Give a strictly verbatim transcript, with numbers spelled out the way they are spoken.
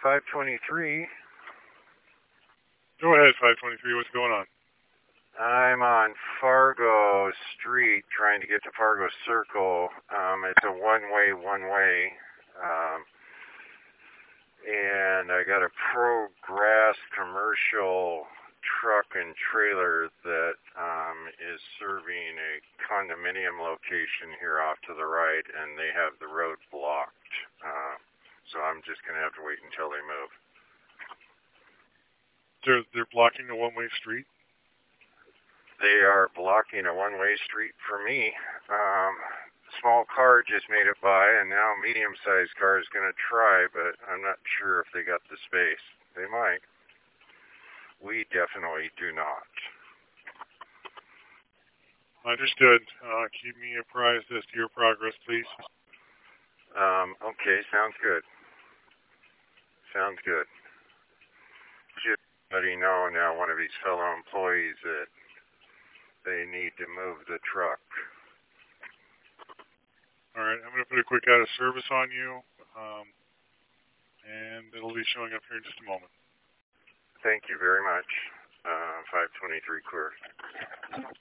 five twenty-three. Go ahead, five twenty-three. What's going on? I'm on Fargo Street trying to get to Fargo Circle. Um, it's a one-way, one-way. Um, and I got a Progress commercial truck and trailer that um, is serving a condominium location here off to the right, and they have the road blocked. Uh, so I'm just going to have to wait until they move. They're, they're blocking a one-way street? They are blocking a one-way street for me. Um, small car just made it by, and now medium-sized car is going to try, but I'm not sure if they got the space. They might. We definitely do not. Understood. Uh, keep me apprised as to your progress, please. Um, okay, sounds good. Sounds good. Just letting you know now, one of these fellow employees that they need to move the truck. All right, I'm going to put a quick out of service on you, um, and it'll be showing up here in just a moment. Thank you very much. Uh, five twenty-three clear.